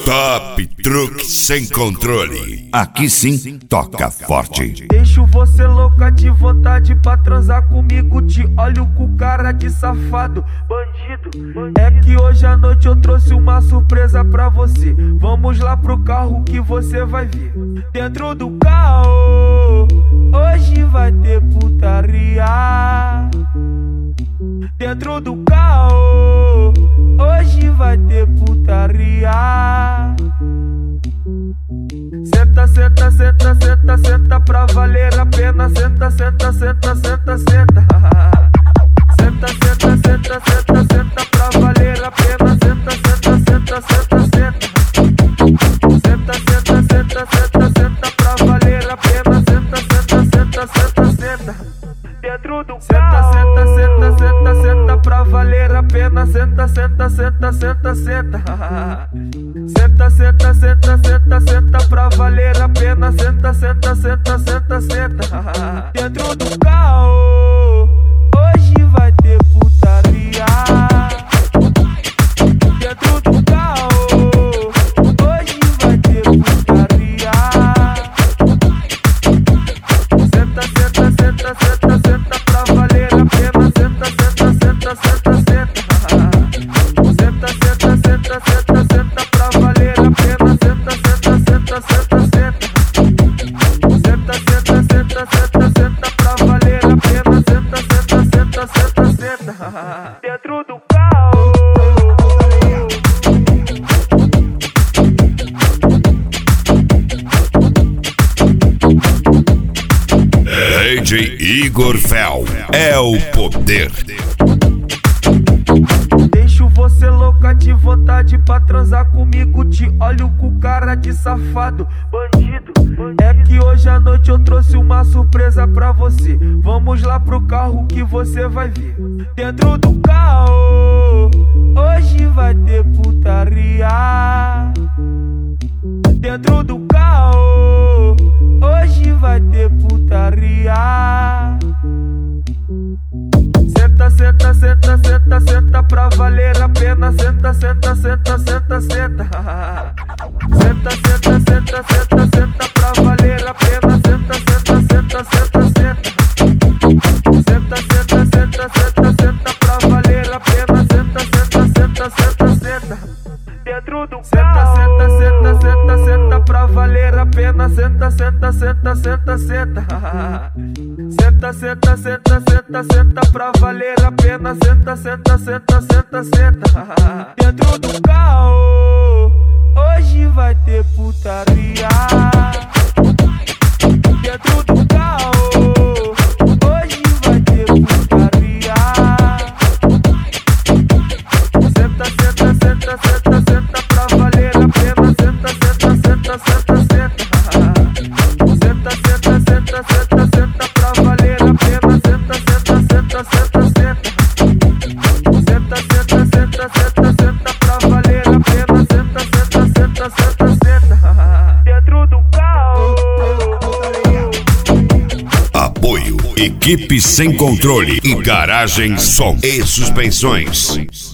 Top Truque Sem Controle. Aqui sim, toca forte. Deixo você louca de vontade pra transar comigo. Te olho com cara de safado, bandido. É que hoje à noite eu trouxe uma surpresa pra você. Vamos lá pro carro que você vai ver. Dentro do carro, hoje vai ter putaria. Dentro do carro, hoje vai ter putaria. Senta, senta, senta, senta, senta pra valer a pena. Senta, senta, senta, senta, senta. Senta, senta, senta, senta, senta pra valer a pena. Senta, senta, senta, senta, senta. Senta, senta, senta, senta, senta pra valer a pena. Senta, senta, senta, senta, senta. Dentro do senta, senta, senta, senta, senta pra valer a pena. Senta, senta, senta, senta, senta. Senta, senta, senta, senta, senta pra valer a pena. Senta, senta, senta, senta, senta. Dentro do carro, hoje vai ter putaria. Dentro do carro, hoje vai ter putaria. Senta, senta, senta, senta, senta pra valer a pena. Senta, senta, senta, senta, senta. Senta, senta, senta, senta, senta pra valer a pena. Senta, senta, senta, senta, senta. Senta, senta, senta, senta, senta pra valer a pena. Senta, senta, senta, senta, senta. Dentro do carro. DJ Igor Fel é o poder. Deixo você louca de vontade pra transar comigo. Te olho com cara de safado, bandido. É que hoje à noite eu trouxe uma surpresa pra você. Vamos lá pro carro que você vai ver. Dentro do carro, hoje vai ter putaria. Dentro do carro, hoje vai ter putaria. Senta, senta, senta, senta, senta pra valer a pena. Senta, senta, senta, senta, senta. Senta, senta, senta, senta, senta pra valer a pena. Senta, senta, senta, senta, senta. Senta, senta, senta, senta, senta pra valer a pena. Senta, senta, senta, senta, senta. Dentro do senta, senta, senta, senta, senta pra valer a pena. Senta, senta, senta, senta, senta. Senta, senta, senta, senta, senta pra valer a pena. Senta, senta, senta, senta, senta. Dentro do carro, hoje vai ter putaria. Dentro do carro, hoje vai ter putaria. Senta, senta, senta, senta, senta pra valer a pena. Senta, senta, senta, senta, senta. Senta, senta, senta, senta, senta pra valer a pena. Senta, senta, senta, senta, senta. Senta, senta, senta, senta, senta pra valer a pena. Senta, senta, senta, senta, senta. Dentro do carro. Apoio Equipe Sem Controle e Garagem Som e Suspensões.